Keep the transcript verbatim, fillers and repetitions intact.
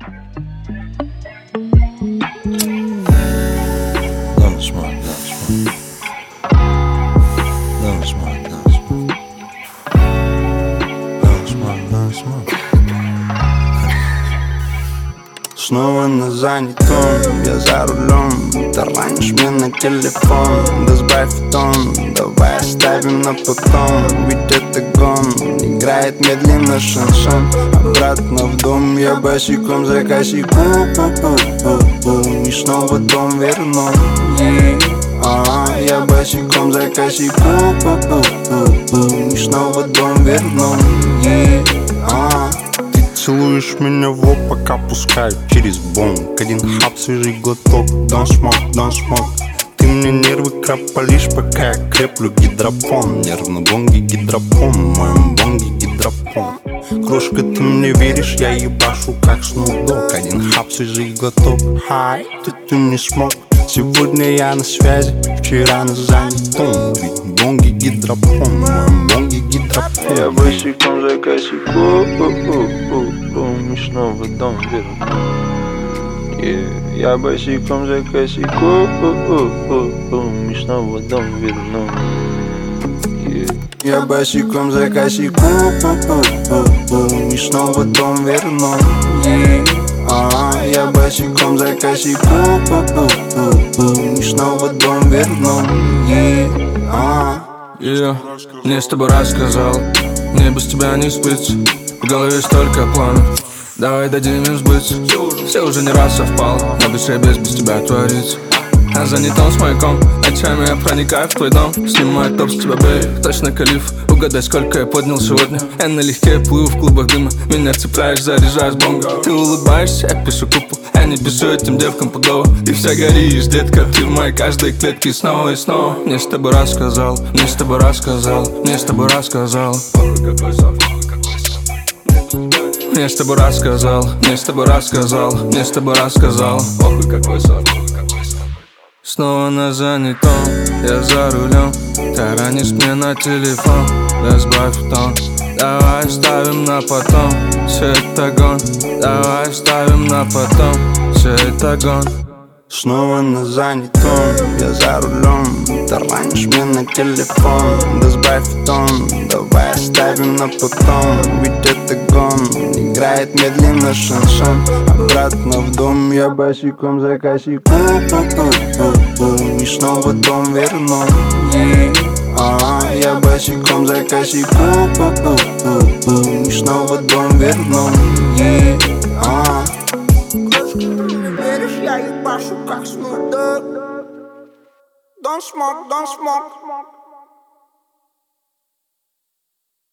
Don't smoke, don't smoke. Don't smoke, don't smoke. Don't smoke, don't smoke. Снова на занятом, я за рулем. Таранишь мне на телефон, да сбавь тон. Давай оставим на потом, ведь это гон. Играет медленно шансон. Обратно в дом, я босиком за косяком. И снова дом верну. А, я босиком за косяком. И снова дом верну. А, целуешь меня в лоб, пока пускаю через бонг. Один хап, свежий глоток. Don't smoke, don't smoke. Ты мне нервы крапалишь, пока я креплю гидропон. Нервно бонги гидропон, в моем бонге гидропон. Крошка, ты мне веришь, я ебашу как Snoop Dogg. Один хап, свежий глоток. Хай, ты, ты не смог. Сегодня я на связи, вчера на занятом. Ведь бонги гидропон, в моем бонге гидропон. Я босиком за косяком, и снова дом верну. Я босиком за косяком, и снова дом верну. Я босиком за косяком, и снова дом верну. А, я босиком за косяком, и снова дом верну. А, yeah. Мне с тобой рассказал, мне без тебя не спится. В голове столько планов, давай дадим им сбыться. Все уже не раз совпало, на душе без, без тебя творится. А занятом с маяком, ночами я проникаю в твой дом. Снимаю топ с тебя, бей, точно калиф. Угадай, сколько я поднял сегодня. Я налегке плыву в клубах дыма. Меня цепляешь, заряжаешь бомбу. Ты улыбаешься, я пишу купу. Я не пишу этим девкам пудово. Ты вся горишь, детка, ты в моей каждой клетке снова и снова. Мне с тобой рассказал, мне с тобой рассказал, мне с тобой рассказал. Мне с тобой рассказал, мне с тобой рассказал, мне с тобой рассказал. Охуй какой сон. Снова на занятом, я за рулем. Таранишь мне на телефон, да сбавь тон. Давай оставим на потом, все это гон. Давай оставим на потом, все это гон. снова на занятом, я за рулем. Таранишь мне на телефон, да сбавь тон. Давай оставим на потом, ведь это гон. Играет медленно шансон. Обратно в дом, я босиком за косяком, и снова дом верну. А, я босиком за косяком, и снова дом верну. А, веришь, я ебашу как Snoop Dogg. Don't smoke, don't smoke.